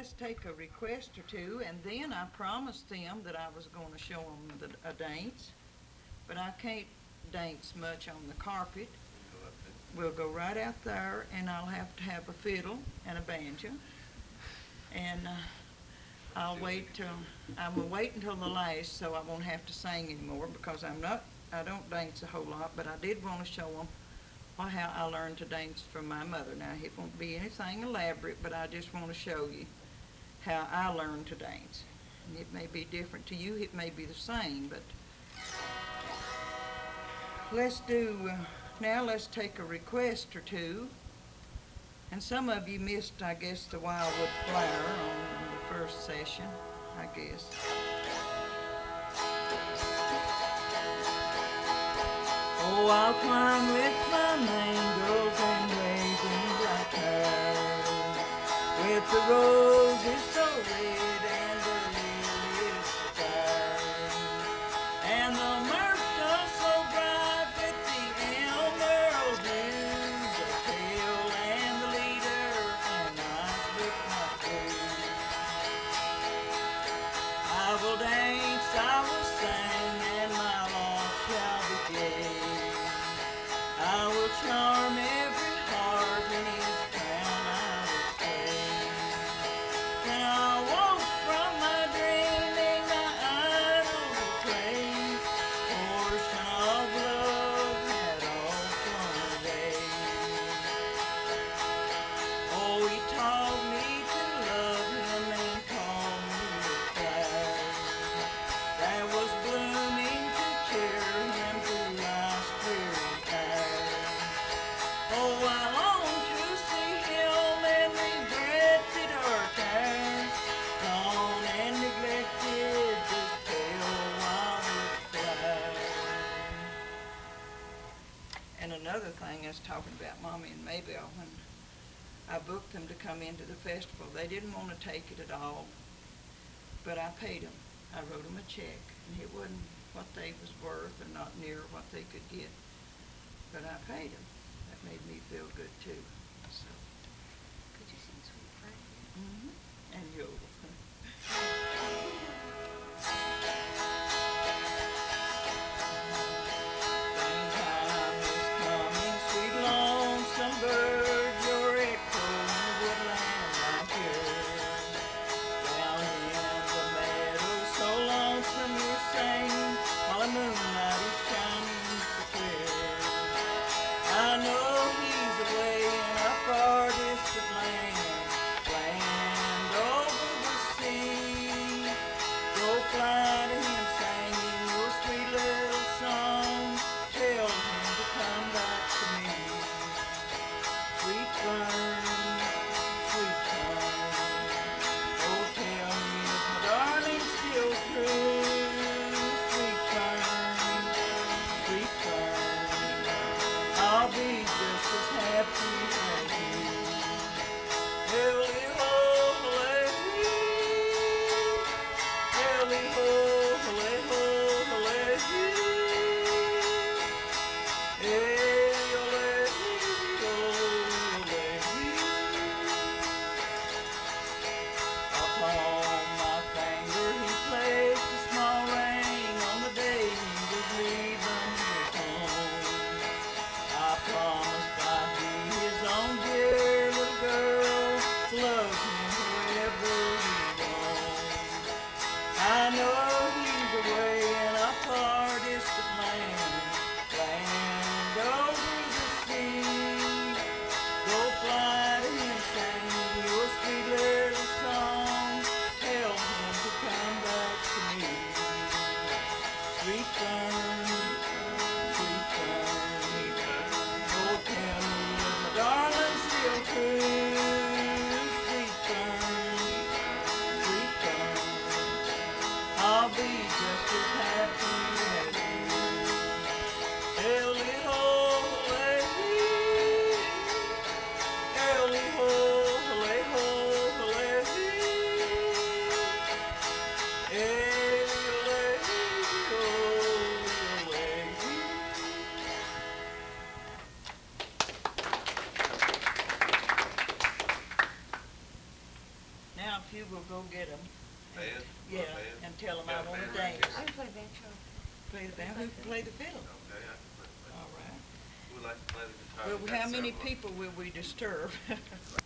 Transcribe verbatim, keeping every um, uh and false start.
let's take a request or two, and then I promised them that I was going to show them the, a dance, but I can't dance much on the carpet. We'll go right out there, and I'll have to have a fiddle and a banjo, and uh, I'll wait till, I'm gonna wait until the last so I won't have to sing anymore, because I'm not, I don't dance a whole lot, but I did want to show them how I learned to dance from my mother. Now, it won't be anything elaborate, but I just want to show you how I learned to dance. And it may be different to you, it may be the same, but let's do, uh, now let's take a request or two. And some of you missed, I guess, the Wildwood Flower on the first session, I guess. Oh, I'll climb with my mangles and waving black hair, with the roses so red and the lilies so fair, and the myrtle so bright with the emerald blue, the tail and the leader and eyes with my food. I will dance, I will sing, and my life shall be gay. I will charm every heart in his crown I will stay. When I woke from my dreaming, my idol proclaimed, portion of love had all flown away. Oh, he taught me to love him and call me a flower that was blooming to cheer him through life's dreary hour. Oh, I long to see him and regret that our time gone and neglected this pale wildwood flower. And another thing I was talking about Mommy and Maybelle, when I booked them to come into the festival, they didn't want to take it at all, but I paid them. I wrote them a check, and it wasn't what they was worth or not near what they could get, but I paid them. That made me feel good too. So. Could you sing Sweet Friday? Mm-hmm. And yodel. Springtime is coming, sweet lonesome bird, your echo in the woodland I hear. Down in the meadow, so lonesome you sing, while the moonlight is shining so clear. I know he's away in a far distant land, land over the sea. Go fly to him singing your sweet little song, tell him to come back to me. Sweet fern, sweet fern, oh tell me is my darling still true? Sweet fern, sweet fern, I'll be just as happy as you. Hilly-ho, hilly, hilly-ho, hilly-ho, hilly, upon my finger he placed a small ring on the day he was leaving his home. I promised I'd be his own dear little girl, love him wherever he roams. I know he's away in a far distant land, land over the sea. Go fly to him, sing your sweet little song, tell him to come back to me. Sweet fern, sweet fern, oh tell me is my darling still true? Sweet fern, sweet fern, I'll be just as happy as you. Hilly-ho, hilly, hilly-ho, hilly-ho, hilly, hilly-ho, you will go get them. Band? Yeah, What band? and tell them Got I a wanna band right dance. I here? can play banjo. Play the band, who can play the fiddle? Okay, I can play the band. All right. Who would like to play the guitar? Well, We got how many several. people will we disturb?